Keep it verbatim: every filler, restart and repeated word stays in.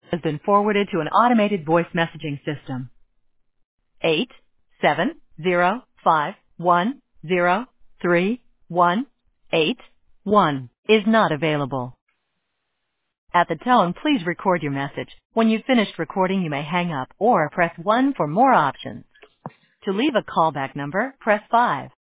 has been forwarded to an automated voice messaging system. Eight seven zero five one zero three one eight one is not available. At the tone, please record your message. When you've finished recording, you may hang up or press one for more options. To leave a callback number, press five.